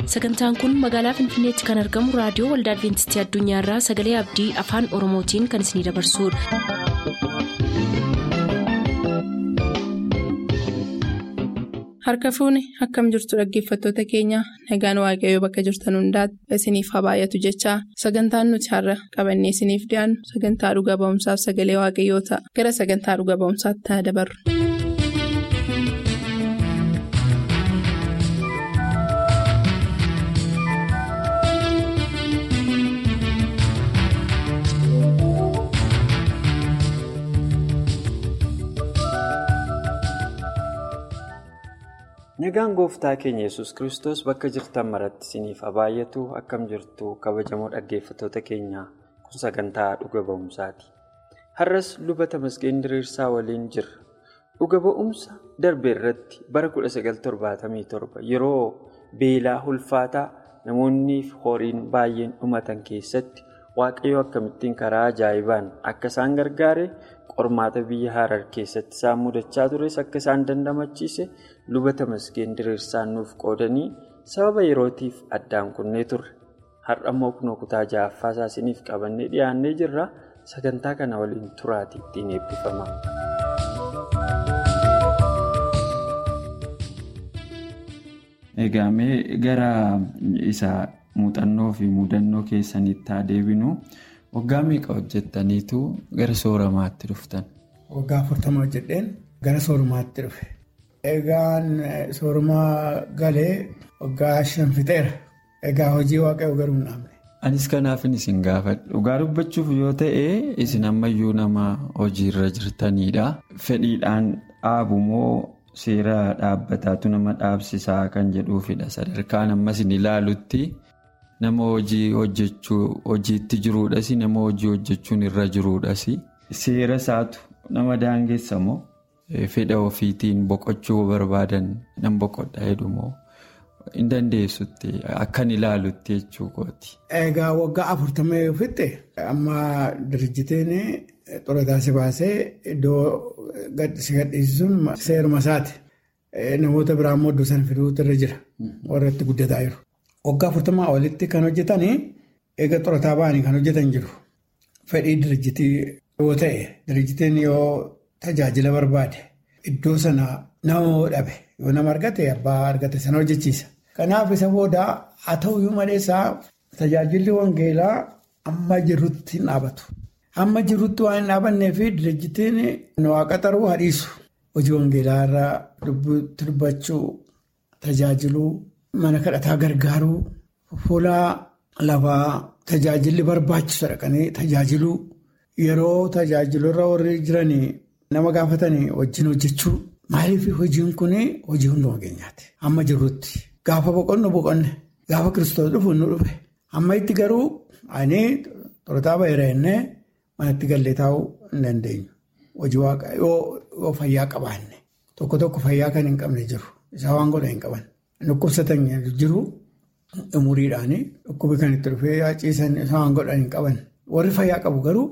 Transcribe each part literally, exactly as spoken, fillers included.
Sagantaan kun magaalaa Finfinneetti kan argamu raadiyoo Waldaa Adwiintistii Addunyaarraa Sagalee Abdii Afaan Oromootiin kan isinidabarsudha. Harka fuuni akkam jirtu dhaggeeffattoota keenya nagaan waaqayyoo bakka jirtan hundaatti isiniif haa baay'atu jechaa sagantaan nuti har'a qabannee isiniif dhiyaannu sagantaa dhuga ba'umsaaf sagalee waaqayyoo ta'a gara sagantaa dhuga ba'umsaatti haa dabarru. Nagaan gooftaa keenya Yesuus Kiristoos bakka jirtan maratti isiniif haa baay'atu akkam jirtu kabajamoo dhaggeeffattoota keenya kun sagantaa dhuga ba'umsaati. Har'as luba Tamasgeen Diriirsaa waliin jirra. Dhuga ba'umsa darbe irratti bara kudha sagal torbaatamii torba yeroo beelaa ulfaataa namoonni fi horiin baay'een dhumatan keessatti waaqayyo akkamittiin karaa ajaa'ibaan akka isaan gargaare qormaata biyya Harar keessatti isaan mudachaa tures akka isaan dandamachiise luba Tamasgeen Diriirsaan nuuf qoodanii sababa yerootiif addaan kunnee turre. Har'a immoo kunoo kutaa ja'affaa isaa isiniif qabannee dhiyaannee jirra. Sagantaa kana waliin turaatii ittiin eebbifama. Egaa mee gara isa muuxannoo fi mudannoo keessanitti haa deebinu. Waggaa meeqa hojjettaniitu gara sooramaatti dhuftan? Waggaa afurtama hojjedheen gara sooramaatti dhufe. Egaan sooramaa galee waggaa shan fixeera. Egaa hojii waaqayyoo garuu hin dhaabne. Anis kanaafin isin gaafadhu. Dhugaa dubbachuuf yoo ta'e isin ammayyuu nama hojiirra jirtanidha. Fedhiidhaan dhaabu moo seera dhaabbataatu nama dhaabsisaa kan jedhuufidha. Sadarkaan ammas hin ilaalutti. Nama hojii hojjechuu hojiitti jiruudhas nama hojii hojjechuun irra jiruudhas seera isaatu nama daangeessa moo fedha ofiitiin boqochuu barbaadan nan boqodha jedhu moo hin dandeessutti akkan ilaalutti jechuu kooti. Egaa waggaa afurtamee ofitti amma dirjiteen xurataa si baasee iddoo si gadhiisuun seeruma isaati. Namoota biraa immoo iddoo sana fiduutu irra jira warra itti guddataa jiru. Waggaa afurtamaa olitti kan hojjetanii eega xurataa ba'anii kan hojjetan jiru. Fedhii dirjitii yoo ta'e dirjitiin yoo tajaajila barbaade iddoo sana nama dhabe yoo nama argate abbaa argate sana hojjechiisa. Kanaaf isa booda haa ta'uyyuu malee isaa tajaajilli wangeelaa amma jirrutti hin dhaabatu. Amma jirrutti waan hin dhaabannee fi dirjitiin waaqa xaruu hadhiisu. Hojii wangeelaa irraa dubbachuu tajaajiluu. Mana kadhataa gargaaruu fuula lafaa tajaajilli barbaachisu dhaqanii tajaajiluu yeroo tajaajilurra warri jiranii nama gaafatanii wajjin hojjechuu maaliif hojiin kun hojii hunduma keenyaati. Amma jirrutti gaafa boqonnu boqonne gaafa Kiristoos dhufu nu dhufe amma itti garuu ani xurataa ba'eera jennee manatti gallee taa'uu hin dandeenyu. Hojii waaqa yoo fayyaa qabaanne tokko tokko fayyaa kan hin qabne jiru isaa waan godha hin qaban. Dhukkubsatan jiru umuriidhaanii dhukkubi kan itti dhufee ciisan isaan godhan hin qaban. Warri fayyaa qabu garuu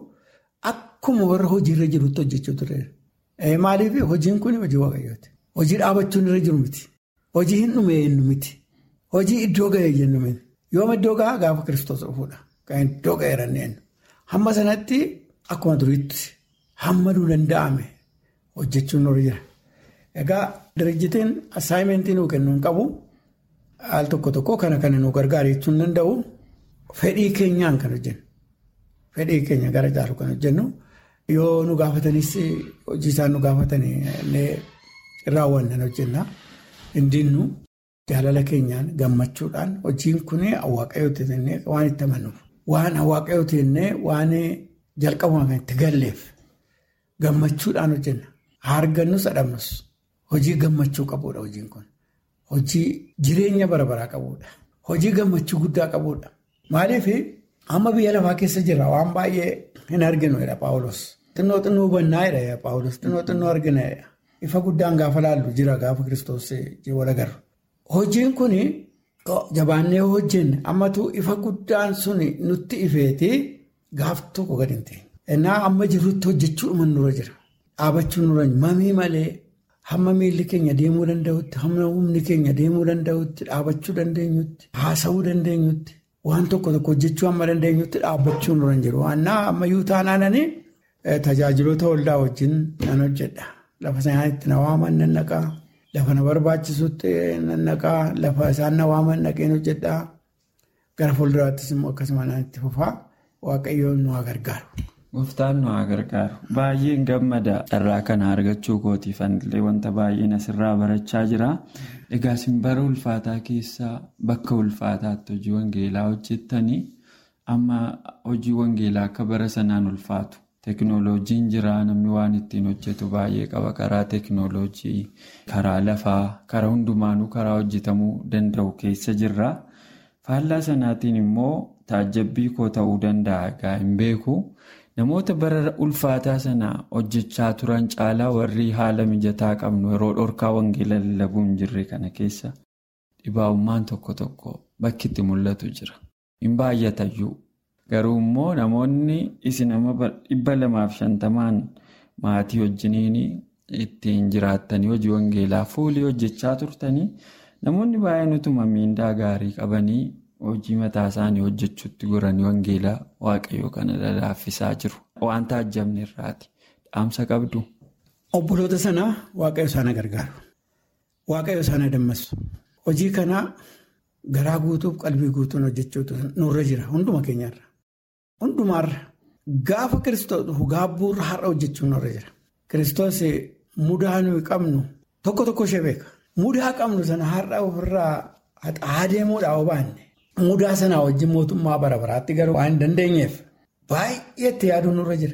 akkuma warra hojiirra jirutti hojjechuu ture. Maaliif hojiin kun hojii waaqayyooti. Hojii dhaabachuun irra jiru miti. Hojii hin dhume jennu miti. Hojii iddoo ga'ee jennu miti. Yooma iddoo ga'aa gaafa Kiristoos dhufuudha. Kan iddoo ga'eeran jennu. Hamma sanatti akkuma duriitti hamma nuu danda'ame hojjechuun irra jira. Egaa dirjitiin assaayimentii nuu kennuu hin qabu al tokko tokko kana kana nuu gargaaru jechuun danda'u fedhii keenyaan kan hojjennu fedhii keenya gara caalu kan hojjennu yoo nu gaafatanis hojii isaan nu gaafatanii raawwannan hojjenna hindiinnu jaalala keenyaan gammachuudhaan hojiin kun waaqayyooti jennee waan itti amanuuf waan waaqayyooti jennee waan jalqabuma itti galleef gammachuudhaan hojjenna hargannus adhabnus. Hojii gammachuu qabuudha hojiin kun. Hojii jireenya bara baraa qabuudha. Hojii gammachuu guddaa qabuudha. Maaliif amma biyya lafaa keessa jirra waan baay'ee hin arginu jedha Paawulos. Xinnoo xinnoo hubannaa jedha Paawulos. Xinnoo xinnoo argina jedha. Ifa guddaan gaafa laallu jira gaafa Kiristoos wal agarru. Hojiin kun jabaannee hojjenne ammatu ifa guddaan sun nutti ifeeti gaaf tokko gadi hin ta'e. Innaa amma jirrutti hojjechuudhuma nurra jira. Dhaabachuun nurra mamii malee. hamma miilli keenya deemuu danda'utti, hamma humni keenya deemuu danda'utti, dhaabachuu dandeenyutti, haasa'uu dandeenyutti, waan tokko tokko hojjechuu hamma dandeenyutti dhaabbachuu nurra hin jiru. Waannaa ammayyuu taanaananii tajaajiloota waldaa wajjin nan hojjedha. Lafa isaaniitti na waaman nan naqaa, lafa na barbaachisutti nan naqaa, lafa isaan na waaman naqeen hojjedha. Gara fuulduraattis immoo akkasuma naan itti fufaa. Waaqayyoon nu haa gargaaru. Gooftaan nu haa gargaaru. Baay'een gammada carraa kana argachuu kootiif illee wanta baay'een asirraa barachaa jira. Egaa isin bara ulfaataa keessaa bakka ulfaataatti hojii wangeelaa hojjettanii amma hojii wangeelaa akka bara sanaan ulfaatu. Teknooloojiin jira, namni waan ittiin hojjetu baay'ee qaba. Karaa teknooloojii, karaa lafaa, karaa hundumaanuu karaa hojjetamuu danda'u keessa jirra. Faallaa sanaatiin immoo taajjabbii koo ta'uu danda'a. Egaa hin beeku. Namoota bara ulfaataa sana hojjechaa turan caalaa warri haala mijataa qabnu yeroo dhorkaa wangeela lallabuu hin jirre kana keessa dhibaa'ummaan tokko tokko bakki itti mul'atu jira. Hin baay'atayyuu. Garuu immoo namoonni isin amma dhibba lamaaf shantamaan maatii wajjiniin ittiin jiraattanii hojii wangeelaa fuulii hojjechaa turtanii namoonni baay'een utuma miindaa gaarii qabanii hojii mataa isaanii hojjechuutti goranii wangeelaa waaqayyoo kana lalaaffisaa jiru. Waan taajjabne irraati. Dhaamsa qabdu. Obboloota sanaa waaqayyo isaan gargaaru. Waaqayyo isaan dammassu. Hojii kana garaa guutuuf qalbii guutuun hojjechuutu nurra jira. Hunduma keenyarra. Hundumaarra. Gaafa Kiristoos dhufu gaabbuurra har'a hojjechuun nurra jira. Kiristoos mudaa nuyi qabnu tokko tokko ishee beeka. Mudaa qabnu sana har'a ofirraa haxaa deemuudhaa obaanne. Mudaa sanaa wajjin mootummaa bara baraatti garuu waan hin dandeenyeef baay'eetti yaaduu nurra jira.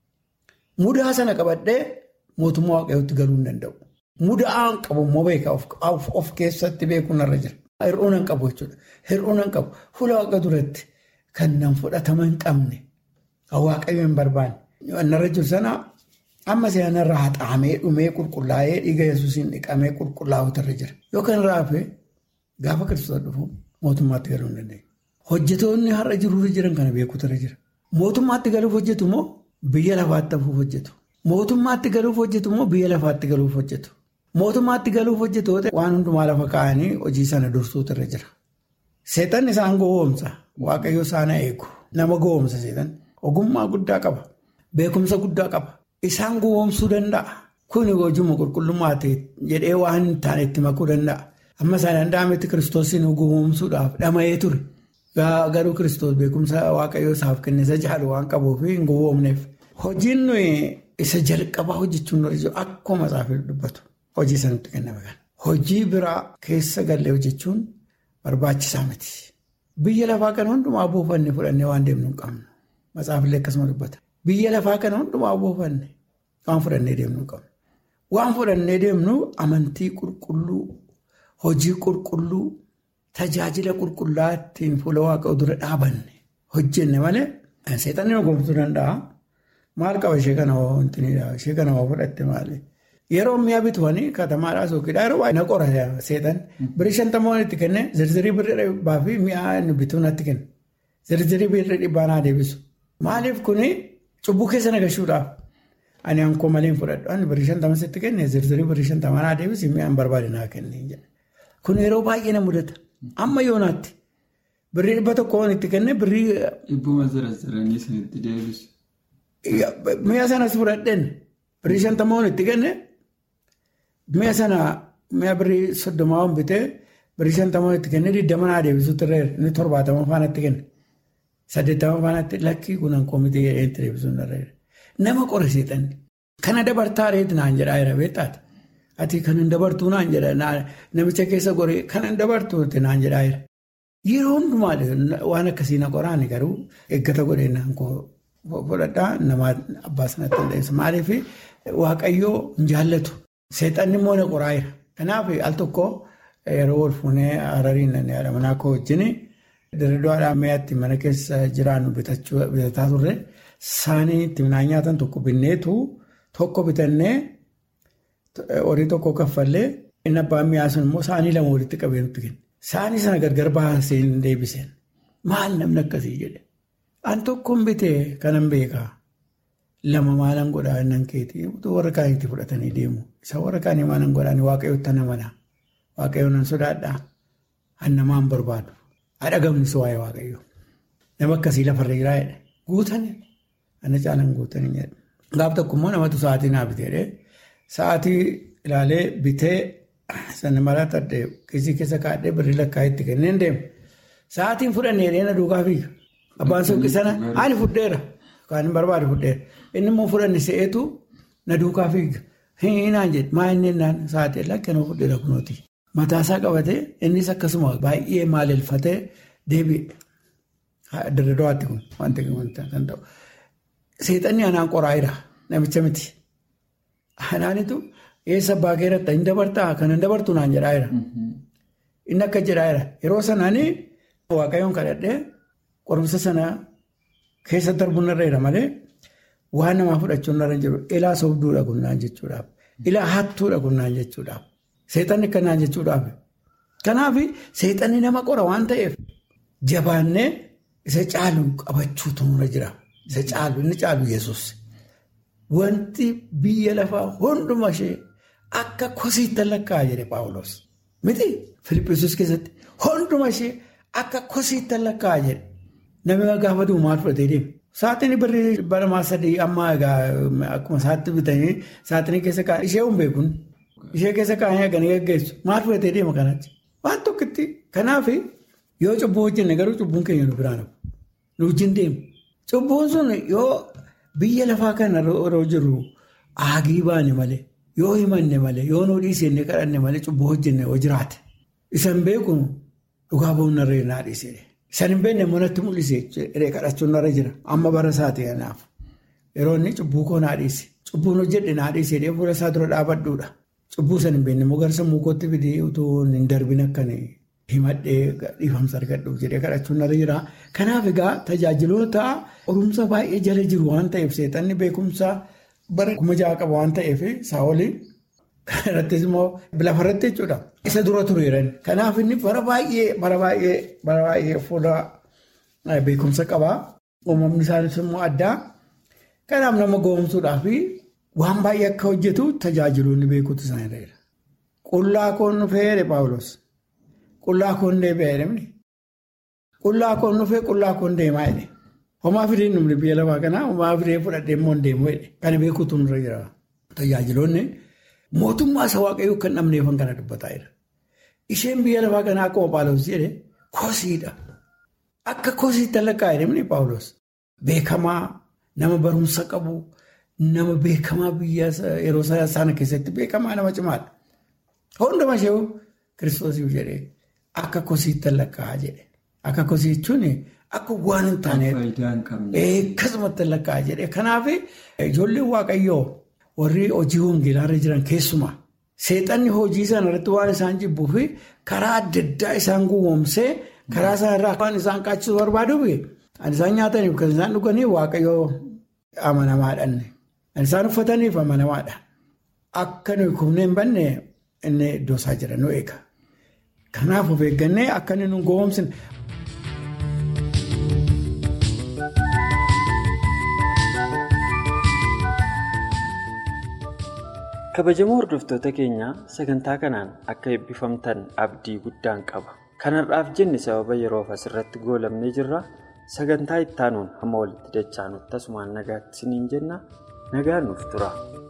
Mudaa sana qabadhee mootummaa waaqayyootti galuu hin danda'u. Mudaan qabu immoo beeka of keessatti beekuu narra jira. Hir'uu nan qabu jechuudha. Hir'uu nan qabu. Fuula waaqa duratti kan nan fudhatama hin qabne waaqayyo hin barbaanne. Narra jiru sana amma seenarraa haxaamee dhumee qulqullaa'ee dhiiga Yesuusiin dhiqamee qulqullaa'uutu irra jira. Yookaan raafee gaafa Kiristoos dhufu mootummaatti galuu hin dandeenye. Hojjetoonni har'a jiruurra jiran kana beekuutu irra jira. Mootummaatti galuuf hojjetu moo biyya lafaatti hafuuf hojjetu? Mootummaatti galuuf hojjetu moo biyya lafaatti galuuf hojjetu? Mootummaatti galuuf hojjetu waan hundumaa lafa kaa'anii hojii sana dursuutu irra jira. Seexanni isaan gowwoomsa. Waaqayyo isaan eegu. Nama gowwoomsa seexanni. Ogummaa guddaa qaba. Beekumsa guddaa qaba. Isaan gowwoomsuu danda'a. Kuni hojiuma qulqullummaati jedhee waan hin taane itti makuu danda'a. Amma isaan danda'ametti Kiristoosiin gowwoomsuudhaaf dhama'ee ture. Garuu Kiristoos beekumsa waaqayyoo isaaf kennisa jaalu waan qabuuf hin gowwoomneef. Hojiin nuyi isa jalqabaa hojjechuun nurra jiru akkuma isaafii dubbatu. Hojii sanatti kenname kana. Hojii biraa keessa gallee hojjechuun barbaachisaa miti. Biyya lafaa kana hundumaa buufanne fudhannee waan deemnu hin qabnu. Matsaafillee akkasuma dubbata. Biyya lafaa kana hundumaa buufanne waan fudhannee deemnu hin qabnu. Waan fudhannee deemnu amantii qulqulluu, hojii qulqulluu, tajaajila qulqullaa ittiin fuula waaqa dura dhaabanne hojjenne malee seexanni nu goomsuu danda'a. Maal qaba ishee kana wantinidha. Ishee kana waa fudhatte maali? Yeroo mi'a bituwanii katamaadhaa sookidhaa yeroo baay'ee na qora seexan. Birrii shantamoon itti kenne zirzirii birrii dhibbaa fi mi'a inni bituu natti kenne. Zirzirii birrii dhibbaa naa deebisu. Maaliif kuni cubbuu keessa nagashuudhaaf? Ani ankoo malee hin fudhadhu. Ani birrii shantamas itti kenne zirzirii birrii shantamaa naa deebisi mi'a hin barbaade naa kenne. Kun yeroo baay'ee na mudata. Amma yoonaatti birrii dhibba tokkoon itti kenne birrii. Dhibbuma zirzirii isinitti deebisu. Mi'a sanas fudhadheen birrii shantamoon itti kenne mi'a sana mi'a birrii soddomaa bitee birrii shantamoon itti kenne digdama naa deebisuutti irra inni torbaatama faanatti kenne saddeettama faanatti lakkii kunan koomitee jedhee deebisuun irra nama qora seexanni kana dabartaa reeti naan jedhaa jira beektaati ati kanan dabartuu naan jedha namicha keessa goree kanan dabartuuti naan jedhaa jira yeroo hundumaa waan akkasii na qoraani garuu eeggata godhee naan koo. Fudhadhaa nama abbaa sanatti hin deemsa. Maaliif waaqayyoo hin jaallatu. Seexanni immoo na qoraa jira. Kanaaf al tokko yeroo wal fuunee harariin haadha manaa koo wajjin dirreedwaadhaan mi'aatti mana keessa jiraannu bitataa turre saanii itti midhaan nyaatan tokko binneetu tokko bitannee horii tokko kaffallee inni abbaan mi'aa sun immoo saanii lama walitti qabee nutti kenne. Saanii sana gargar baasee hin deebiseen. Maal namni akkasii jedhe. An tokkoon bitee kanan beekaa. lama maalan godhaa innan keetii warra kaanitti fudhatanii deemu. Isa warra kaanii maalan godhaan waaqayyoota namana. Waaqayyoon nan sodaadhaa. Hannamaan barbaadu. Haadha gamnisu waa'ee waaqayyoo. Nama akkasii lafarra jiraa jedhe. Guutanii. Ana caalaan guutanii jedhe. Gaaf tokkommoo namatu sa'aatii naa bitee sa'aatii ilaalee bitee sana maraa tadhee kisii keessa kaadhee birrii lakkaa itti kenneen deemu. Sa'aatiin fudhannee dheena duukaa fiiga. Abbaan suuqii sana ani fudheera. Kan hin barbaade fudheera. Inni immoo fudhanne se'eetu na duukaa fiiga. Hinaan jedhe maa inni naan sa'aatii lakkee fudheera kunooti. Mataasaa qabatee innis akkasuma baay'ee maalelfatee deebi'e. Dirreedawaatti kun wanta kan ta'u. Seexanni anaan qoraayira namicha miti. Anaanitu eessa abbaa keerratti hin dabartaa kan hin dabartu naan jedhaayira. Inni akka jedhaayira yeroo sanaanii waaqayyoon kadhadhee qorumsa sana keessa darbuun irra jira malee waan namaa fudhachuun irra jiru ilaa sobduudha kunnaan jechuudhaaf. Ilaa hattuudha kunnaan jechuudhaaf. Seexanni akkanaan jechuudhaaf. Kanaaf seexanni nama qora waan ta'eef jabaannee isa caalu qabachuutu nurra jira. Isa caalu inni caalu Yesuus. Wanti biyya lafaa hunduma ishee akka kosiitti lakkaa'aa jedhe Paawuloos. Miti Filiippiisos keessatti hunduma ishee akka kosiitti lakkaa'aa jedhe. Namni gaafa du'u maal fudhatee deema? Saatiin birrii baramaa sadii amma akkuma saatti bitanii saatiin keessa kaa'an ishee hin beekun. Ishee keessa kaa'anii haganii gaggeessu. Maal fudhatee deema kanatti? Waan tokkotti. Kanaaf yoo cubbuu hojjenne garuu cubbuun keenya nu biraan nu wajjin deemu. Cubbuun sun yoo biyya lafaa kana yeroo jirru aagii baane malee yoo himanne malee yoo nuu dhiisenne kadhanne malee cubbuu hojjenne yoo jiraate. Isan beeku dhugaa ba'uun narree naa dhiisee. Isan hin beekne manatti mul'isee kadhachuun narra jira. Amma bara isaati kanaaf. Yeroo inni cubbuu koo naa dhiise. Cubbuun hojjedhe naa dhiisee fuula isaa dura dhaabadhuudha. Cubbuu san hin beekne moo garsa muukootti fidee utuu hin darbin akkanii himadhee dhiifamsa argadhuuf jedhee kadhachuun narra jira. Kanaaf egaa tajaajiloota qorumsa baay'ee jala jiru waan ta'eef seexanni beekumsa bara kuma ja'a qaba waan ta'eef saawolii kanarrattis immoo lafarratti jechuudha. Isa dura tureeran. Kanaaf inni bara baay'ee bara baay'ee bara baay'ee fuula beekumsa qabaa. Uumamni isaanis immoo addaa. Kanaaf nama goomsuudhaaf waan baay'ee akka hojjetu tajaajiloonni beekuutu isaan irra jira. Qullaa koon dhufee Paawuloos. Qullaa koon deebi'ee jedhamni. Qullaa koon dhufee qullaa koon deemaa jedhe. Homaa fidee numri biyya lafaa kanaa homaa fidee fudhadhee immoo deemu jedhe. Kana beekuutu nurra jira. Tajaajiloonni mootummaa isa waaqayyoo kan dhabneefan kana dubbataa jira. Isheen biyya lafaa kanaa akkuma Paawuloos jedhe kosiidha. Akka kosiitti lakkaa'e jedhamni Paawuloos. Beekamaa nama barumsa qabu. Nama beekamaa biyya yeroo sana keessatti beekamaa nama cimaadha. Hunduma ishee kiristoosiif jedhee akka kosiitti lakkaa'aa jedhe. Akka kosii jechuun akka waan hin taaneef akkasumatti lakkaa'aa jedhe. Kanaaf ijoolleen waaqayyoo warri hojii hongeelaarra jiran keessumaa seexanni hojii sana irratti waan isaan jibbuu fi karaa adda addaa isaan gowwoomsee karaa sana irraa waan isaan qaachisuu barbaaduuf kan isaan nyaataniif kan isaan dhuganiif waaqayyoo amanamaadhaan. Isaan uffataniif amanamaadha. Akka nuyi kumnee hin banne inni iddoo isaa jira nu eega. Kanaaf of eeggannee akka inni nu gowwoomsine. Kabajamoo hordoftoota keenyaa sagantaa kanaan akka eebbifamtan abdii guddaan qaba. Kanarraaf jenne sababa yeroof asirratti goolabnee jirra. Sagantaa ittaanuun hamma walitti dachaanutti tasumaan nagaatti isiniin jenna. Nagaan nuuf tura.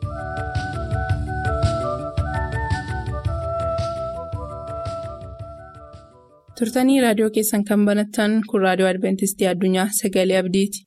Turtanii raadiyoo keessan kan banattan kun raadiyoo Adventistii Addunyaa Sagalee Abdiiti.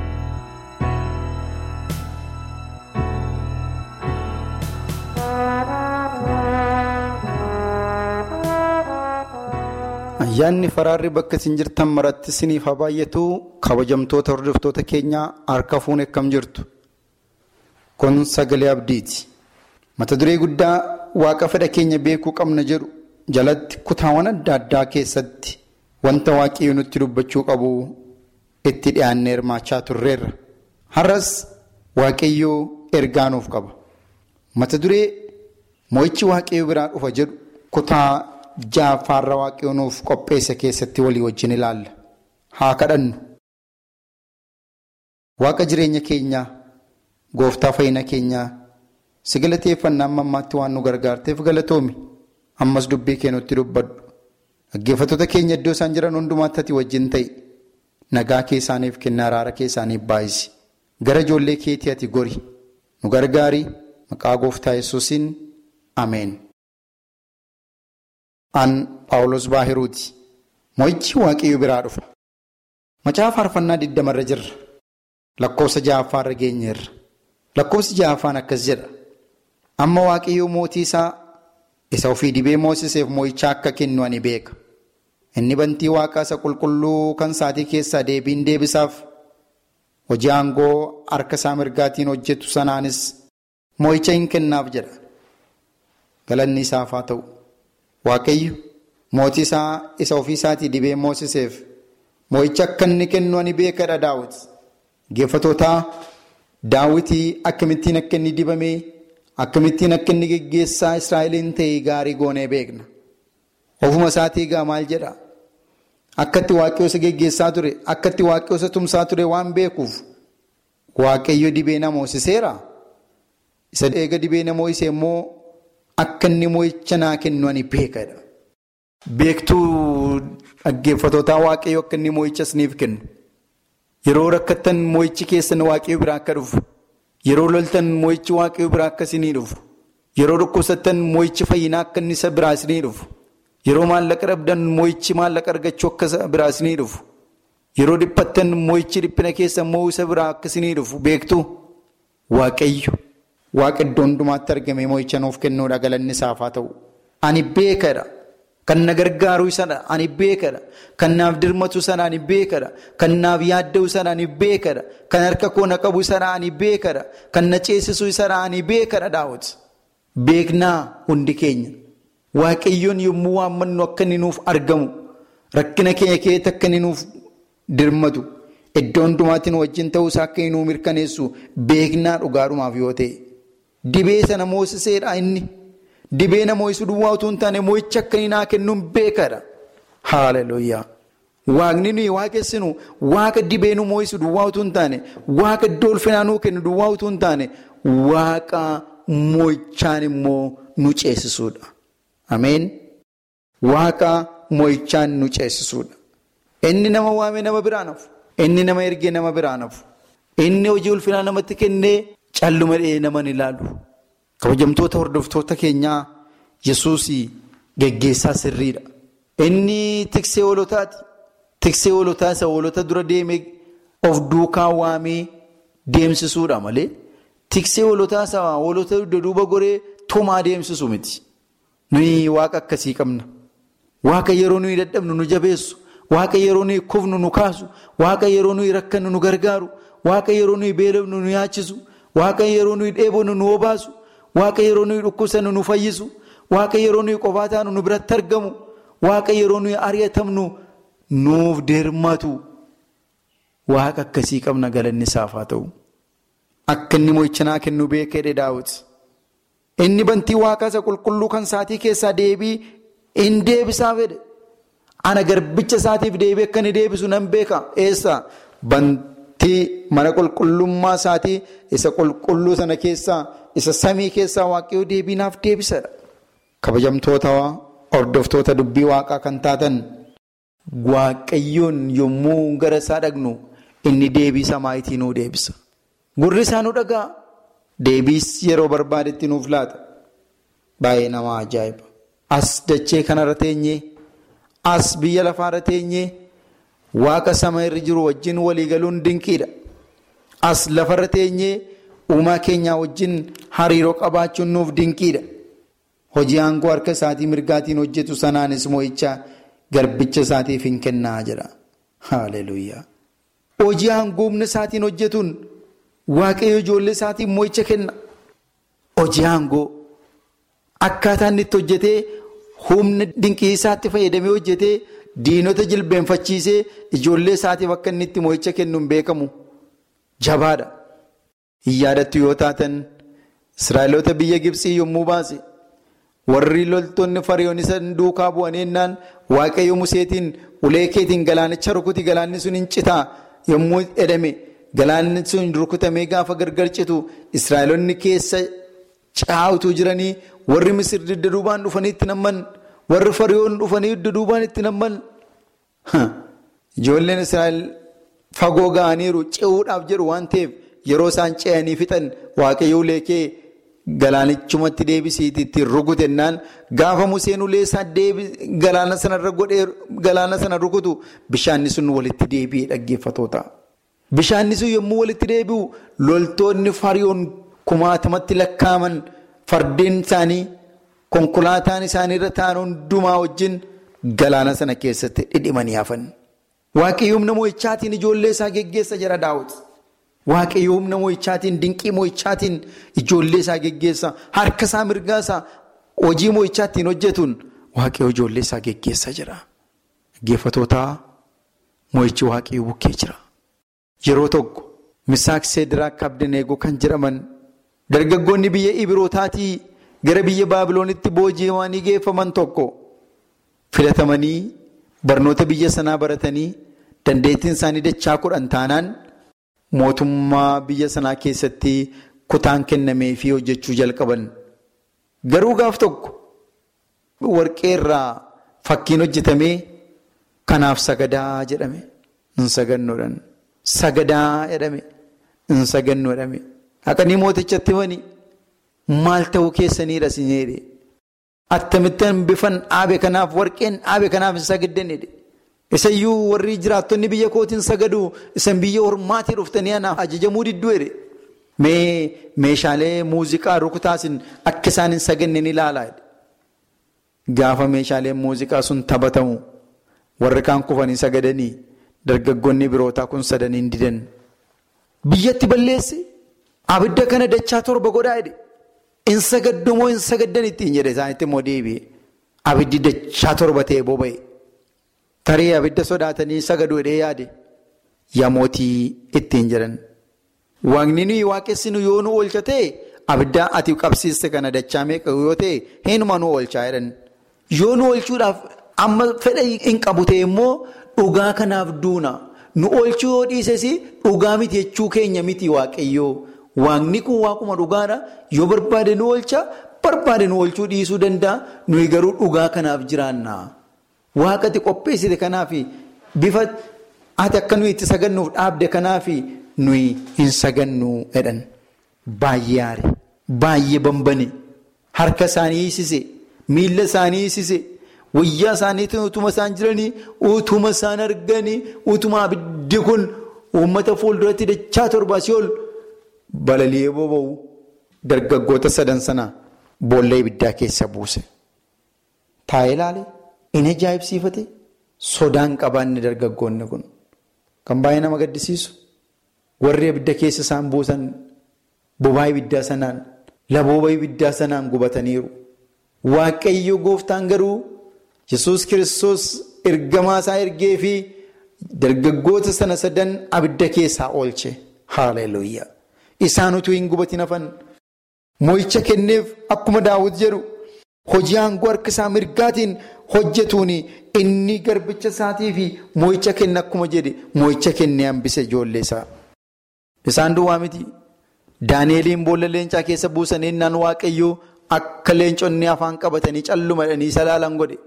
Ayyaanni faraarri bakka isin jirtan maratti isiniif haa baay'atu. Kabajamtoota hordoftoota keenyaa harka fuunee akkam jirtu. Kun sagalee abdiiti. Mata duree guddaa waaqa fedha keenya beekuu qabna jedhu jalatti kutaawwan adda addaa keessatti wanta waaqayyo nutti dubbachuu qabu itti dhiyaannee hirmaachaa turreerra. Har'as waaqayyo ergaa nuuf qaba. Mata duree mo'ichi waaqayyo biraa dhufa jedhu kutaa ja'affaarra waaqayyo nuuf qopheesse keessatti walii wajjin ilaalla. Haa kadhannu. Waaqa jireenya keenyaa gooftaa fayyina keenyaa si galateeffannaa amma ammaatti waan nu gargaarteef galatoomi. Ammas dubbii kee nutti dubbadhu. Dhaggeeffattoota keenya iddoo isaan jiran hundumaatti ati wajjin ta'i. Nagaa kee isaaniif kenna, araara kee isaaniif baay'isi. Gara ijoollee keetii ati gori. Nu gargaari. Maqaa gooftaa Yesuusiin. Ameen. An Paawulos Baahiruuti. Mo'ichi Waaqayyo biraa dhufa. Macaafa faarfannaa digdamarra jirra. Lakkoofsa ja'affaarra geenyeerra. Lakkoofsi ja'affaan akkas jedha. Amma Waaqayyo mootii isaa isa ofii dibee moosiseef mo'icha akka kennu ani beeka. Inni bantii Waaqaa isa qulqulluu kan saatii keessaa deebiin deebisaaf. Hojii aangoo harka isaa mirgaatiin hojjetu sanaanis mo'icha hin kennaaf jedha. Galanni isaaf haa ta'u. Waaqayyo mootii isaa isa ofii isaatii dibee moosiseef mo'icha akka inni kennu ani beekadha. Daawit geeffatootaa Daawitii akkamittiin akka inni dibamee akkamittiin akka inni geggeessaa Israa'eliin ta'e gaarii goonee beekna. Ofuma isaatii egaa maal jedha? Akkatti Waaqayyo isa geggeessaa ture, akkatti Waaqayyo isa tumsaa ture waan beekuuf Waaqayyo dibee na moosiseera. Isa eega dibee na moosise immoo akka inni mo'icha naa kennu ani beekadha. Beektuu dhaggeeffatootaa Waaqayyo akka inni mo'icha isiniif kennu. Yeroo rakkattan mo'ichi keessan Waaqayyo biraa akka dhufu. Yeroo loltan mo'ichi Waaqayyo biraa akka isinii dhufu. Yeroo dhukkubsattan mo'ichi fayyinaa akka inni isa biraa isinii dhufu. Yeroo maallaqa dhabdan mo'ichi maallaqa argachuu akka isa biraa isinii dhufu. Yeroo dhiphattan mo'ichi dhiphina keessan moo isa biraa akka isinii dhufu. Beektuu Waaqayyo Waaqa iddoo hundumaatti argame mo'icha nuuf kennuudha. Galanni isaaf haa ta'u. Ani beekadha. Kan na gargaaru sana ani beekadha. Kan naaf dirmatu sana ani beekadha. Kan naaf yaadda'u sana ani beekadha. Kan harka koo na qabu sana ani beekadha. Kan na ceesisu sana ani beekadha. Daawit beeknaa hundi keenya. Waaqayyoon yommuu waammannu akka inni nuuf argamu, rakkina keenya keessatti akka inni nuuf dirmatu, iddoo hundumaatti nu wajjin ta'uusaa akka inni nuuf mirkaneessu beeknaa dhugaadhumaaf yoo ta'e. Dibee sana moosiseedha inni. Dibee na mo'isu duwwaa utuu hin taane mo'icha akka inni naa kennuun beekadha. Haaleluyyaa. Waaqni nuyi waaqessinu waaqa dibee nu mo'isu duwwaa utuu hin taane, waaqa iddoo ulfinaa nuu kennu duwwaa utuu hin taane, waaqa mo'ichaan immoo nu ceesisuudha. Ameen. Waaqa mo'ichaan nu ceesisuudha. Inni nama waame nama biraa nafu. Inni nama ergee nama biraa nafu. Inni hojii ulfinaa namatti kennee calluma dhee nama ni ilaalu. Kabajamtoota hordoftoota keenyaa Yesuus geggeessaa sirriidha. Inni tiksee hoolotaati. Tiksee hoolotaa isa hoolota dura deemee of duukaa waamee deemsisuudha malee tiksee hoolotaa isa hoolota duuba goree tumaa deemsisu miti. Nuyi waaqa akkasii qabna. Waaqa yeroo nuyi dadhabnu nu jabeessu. Waaqa yeroo nuyi kufnu nu kaasu. Waaqa yeroo nuyi rakkannu nu gargaaru. Waaqa yeroo nuyi beelofnu nu yaachisu. Waaqa yeroo nuyi dheebonnu nu obaasu. Waaqa yeroo nuyi dhukkubsannu nu fayyisu. Waaqa yeroo nuyi qofaa taanu nu biratti argamu. Waaqa yeroo nuyi ari'atamnu nuuf dirmatu. Waaqa akkasii qabna. Galanni isaaf haa ta'u. Akka inni mo'icha naa kennu beekee Daawit. Inni bantii Waaqaa isa qulqulluu kan saatii keessaa deebii hin deebisaa fedhe. Ana garbicha isaatiif deebii akka inni deebisu nan beeka. Eessa? Bantii mana qulqullummaa isaatii isa qulqulluu sana keessaa isa samii keessaa Waaqayyo deebii naaf deebisadha. Kabajamtoota hordoftoota dubbii Waaqaa kan taatan Waaqayyoon yommuu gara isaa dhaqnu inni deebii samaayitii nuu deebisa. Gurri isaa nu dhaga'a. Deebiis yeroo barbaadetti nuuf laata. Baay'ee nama ajaa'iba. As dachee kanarra teenyee, as biyya lafaarra teenyee Waaqa sama irra jiru wajjin waliigaluun dinqiidha. As lafarra teenyee uumaa keenyaa wajjin hariiroo qabaachuun nuuf dinqiidha. Hojii aangoo harka isaatii mirgaatiin hojjetu sanaanis mo'icha garbicha isaatiif hin kennaa jedha. Haaleluyyaa. Hojii aangoo humna isaatiin hojjetuun Waaqayyo ijoollee isaatiin mo'icha kenna. Hojii aangoo akkaataa inni itti hojjetee humna dinqii isaatti fayyadamee hojjetee diinota jilbeenfachiisee ijoollee isaatiif akka inni itti mo'icha kennuun beekamu jabaadha. Hin yaadattu yoo taatan Israa'eloota biyya Gibsii yommuu baase warri loltoonni Fariyoon isa duukaa bu'anii ennaan Waaqayyo Museetiin ulee keetiin galaanicha rukuti galaanni sun hin citaa yommuu edame galaanni sun rukutamee gaafa gargar citu Israa'eloonni keessa caawutu jiranii warri Misir dudduubaan dhufanii itti namman warri Fariyoon dhufanii dudduubaan itti namman ijoolleen Israa'el fagoo ga'aniiru ce'uudhaaf jedhu waan ta'eef yeroo isaan ce'anii fixan waaqayyo ulee kee galaanichumatti deebisiitii ittiin rukutennaan gaafa Museen ulee isaa galaana sanarra godhee galaana sana rukutu bishaanni sun walitti deebi'ee dhaggeeffatoota. Bishaanni sun yommuu walitti deebi'u loltoonni Fariyoon kumaatamatti lakkaaman fardeen isaanii konkolaataan isaanii irra ta'an hundumaa wajjin galaana sana keessatti dhidhimanii hafan. Waaqayyo humna mo'ichaatiin ijoollee isaa geggeessa jira Daawit. Waaqayyo humna mo'ichaatiin dinqii mo'ichaatiin ijoollee isaa geggeessa. Harka isaa mirgaa isaa hojii mo'ichaatiin hojjetuun waaqayyo ijoollee isaa geggeessa jira. Dhaggeeffatoota mo'ichi waaqayyo bukkee jira. Yeroo tokko Misaak Seediraak Abdaneegoo kan jedhaman dargaggoonni biyya Ibrootaatii gara biyya Baabiloonitti booji'amanii geeffaman tokko filatamanii barnoota biyya sanaa baratanii dandeettiin isaanii dachaa kudhan taanaan mootummaa biyya sanaa keessatti kutaan kennamee fi hojjechuu jalqaban. Garuu gaaf tokko warqee irraa fakkiin hojjetamee kanaaf sagadaa jedhame hin sagannoodhaan. Sagadaa jedhame hin sagannoo jedhame. Haqanii mootichatti himanii maal ta'uu keessaniidha si jedhe. Attamittan bifan dhaabe kanaaf warqeen dhaabe kanaaf hin sagaddan jedhe. Isayyuu warri jiraattonni biyya kootiin sagadu isan biyya ormaatii dhuftanii anaaf ajajamuu didduu jedhe. Mee meeshaalee muuziqaa rukutaasin akka isaan hin saganne ni ilaalaa jedhe. Gaafa meeshaaleen muuziqaa sun taphatamu warri kaan kufanii sagadanii dargaggoonni birootaa kun sadanii hin didan. Biyyatti balleesse abidda kana dachaa torba godhaa jedhe. In sagaddu moo hin sagaddan ittiin jedhe isaanitti immoo deebi'e. Abiddi dachaa torba ta'e boba'e. Tarii abidda sodaatanii sagaduu jedhee yaade. Yaa mootii ittiin jedhan. Waaqni nuyi waaqessinu yoo nu oolcha ta'e abidda ati qabsiiste kana dachaa meeqa yoo ta'e eenyuma nu oolchaa jedhan. Yoo nu oolchuudhaaf amma fedha hin qabu ta'e immoo dhugaa kanaaf duuna. Nu oolchuu yoo dhiises dhugaa miti jechuu keenya miti waaqayyoo. Waaqni kun waaquma dhugaadha. Yoo barbaade nu oolcha barbaade nu oolchuu dhiisuu danda'a. Nuyi garuu dhugaa kanaaf jiraanna. Waaqati qopheessite kanaaf bifa ati akka nuyi itti sagannuuf dhaabde kanaaf nuyi hin sagannu jedhan. Baay'ee aare. Baay'ee bambane. Harka isaanii hiisise. Miila isaanii hiisise. Wayyaa isaaniitiin utuma isaan jiranii utuma isaan arganii utuma abiddi kun uummata fuulduratti dachaa torbaa si ol balali'ee boba'u dargaggoota sadan sana boolla ibiddaa keessa buuse. Taa'ee ilaale inni ajaa'ibsiifate sodaan qabaanne dargaggoonni kun kan baay'ee nama gaddisiisu warri ibidda keessa isaan buusan bobaa ibiddaa sanaan labooba ibiddaa sanaan gubataniiru. Waaqayyo gooftaan garuu Yesuus Kiristoos ergamaa isaa ergee fi dargaggoota sana sadan abidda keessaa oolche. Haaleluyyaa. Isaan utuu hin gubatin hafan mo'icha kenneef akkuma Daawit jedhu hojii aangoo harka isaa mirgaatiin hojjetuun inni garbicha isaatii fi mo'icha kenne akkuma jedhe mo'icha kennee hambise ijoollee isaa. Isaan duwwaa miti. Daani'eliin boolla leencaa keessa buusanii naan waaqayyoo akka leenconni afaan qabatanii callumadhanii isa laalan godhe.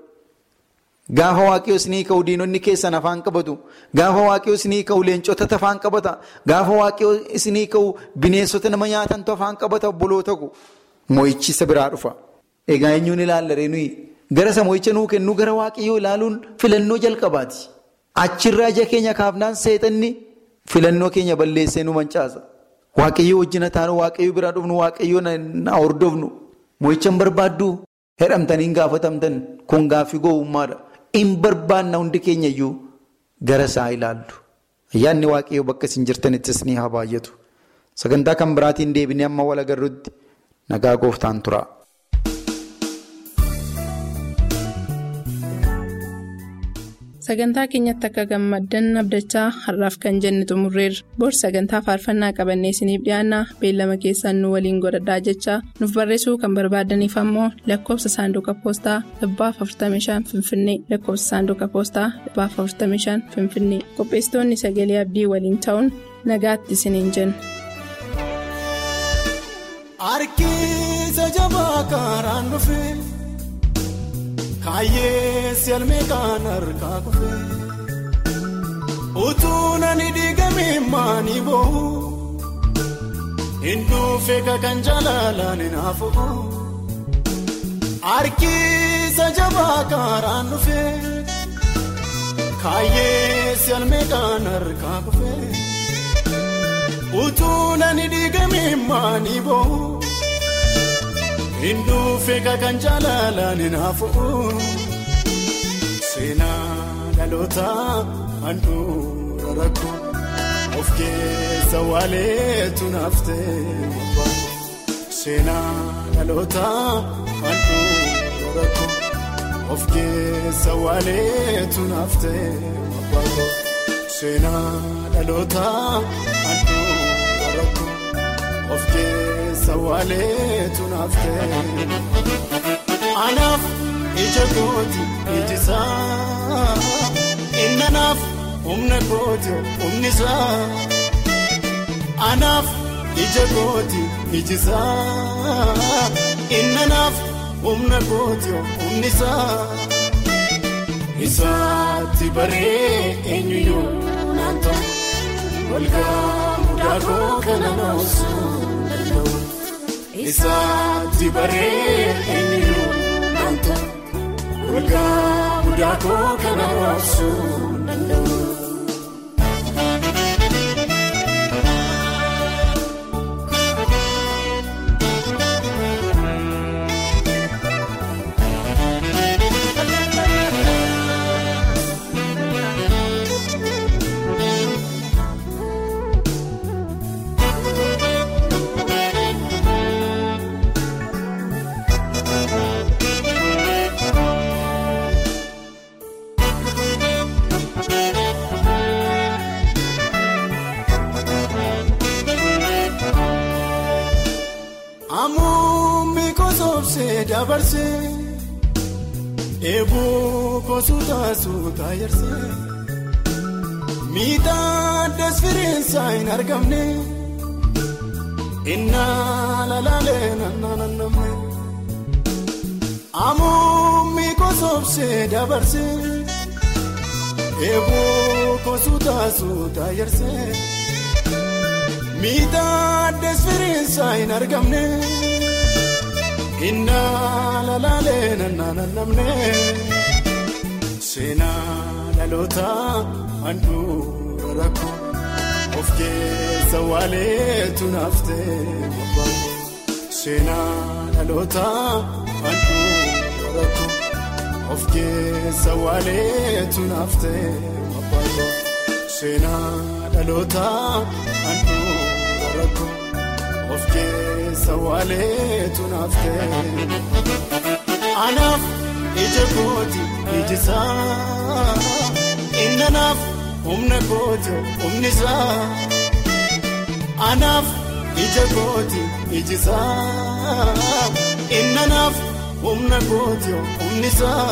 Gaafa waaqayyo isinii ka'u diinonni keessan afaan qabatu. Gaafa waaqayyo isinii ka'u leencotatti afaan qabata. Gaafa waaqayyo isinii ka'u bineensota nama nyaatantu afaan qabata obboloota ko. Mo'ichi isa biraa dhufa. Egaa eenyuun ilaallaree nuyi gara isa mo'icha nuu kennu gara waaqayyoo ilaaluun filannoo jalqabaati. Achirraa ija keenya kaafnaan seexanni filannoo keenya balleessee nu mancaasa. Waaqayyoo wajjin taanu waaqayyoo biraa dhufnu waaqayyoo na hordofnu. Mo'icha hin barbaaddu hedhamtanii gaafatamtan kun gaaffii gowwummaadha. In barbaanna hundi keenya iyyuu gara isaa ilaallu. Ayyaanni waaqayyoo bakka isin jirtanittis ni haa baay'atu. Sagantaa kan biraatiin deebinee amma wal agarrutti nagaa gooftaan tura. Sagantaa keenyatti akka gammaddan abdachaa har'aaf kan jenne xumurreerra. Bor sagantaa faarfannaa qabannee isiniif dhiyaanna beellama keessaan nu waliin godhadhaa jechaa nuuf barreessuu kan barbaadaniif ammoo lakkoofsa saanduqa poostaa dhibbaaf afurtamii shan Finfinnee lakkoofsa saanduqa poostaa dhibbaaf afurtamii shan Finfinnee qopheessitoonni sagalee abdii waliin ta'uun nagaatti isiniin jenna. Harkiisa jabaa karaan dhufe kaayyeessi almee kan harkaa kufe utuu nani diigamee maanii boo'u hin dhufe kan jaalallaan naafu harkiisa jabaa karaan dhufe kaayyeessi almee kan harkaa kufe. Utuu nani diigamee maanii boo'u hin dhufe kan jaalallaan naafu seenaa dhalootaa handhuura rakkoo of keessa waaleetu naaftee seenaa dhalootaa handhuura rakkoo of keessa waaleetu naaftee seenaa dhalootaa handhuura. Of keessa waaleetu naaftee anaaf ija kooti ijisaa innanaaf humna kooti humnisaa anaaf ija kooti ijisaa innanaaf humna kooti humnisaa isaatti baree eenyuyyuu naantoo walgaa. Daakoo kana noosuu danda'u isaatti baree eenyuun naantoo walgaa daakoo kana noosuu danda'u. Dabarsee eeboo koosuutaa suutaa yersee miidhaa desfireensaa hin argamne innaa lalaalee nannaa nannamne amuummi koosoobsee dabarsee eeboo koosuutaa suutaa yersee miidhaa desfireensaa hin argamne. Inna lalaalee nannaa nannamne seenaa dhalootaa handhuura rakkoo of keessa waaleetu naaftee seenaa dhalootaa handhuura rakkoo of keessa waaleetu naaftee seenaa dhalootaa handhuura rakkoo. Of keessa waaleetu naaftee anaaf ija kooti ijisaa innanaaf humna kooti humnisaa anaaf ija kooti ijisaa innanaaf humna kooti humnisaa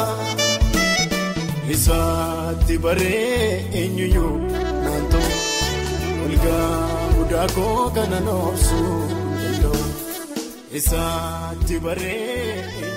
isaatti baree eenyuyyuu naantoo walgaa. Daakoo kana noosuu danda'u isaatti baree.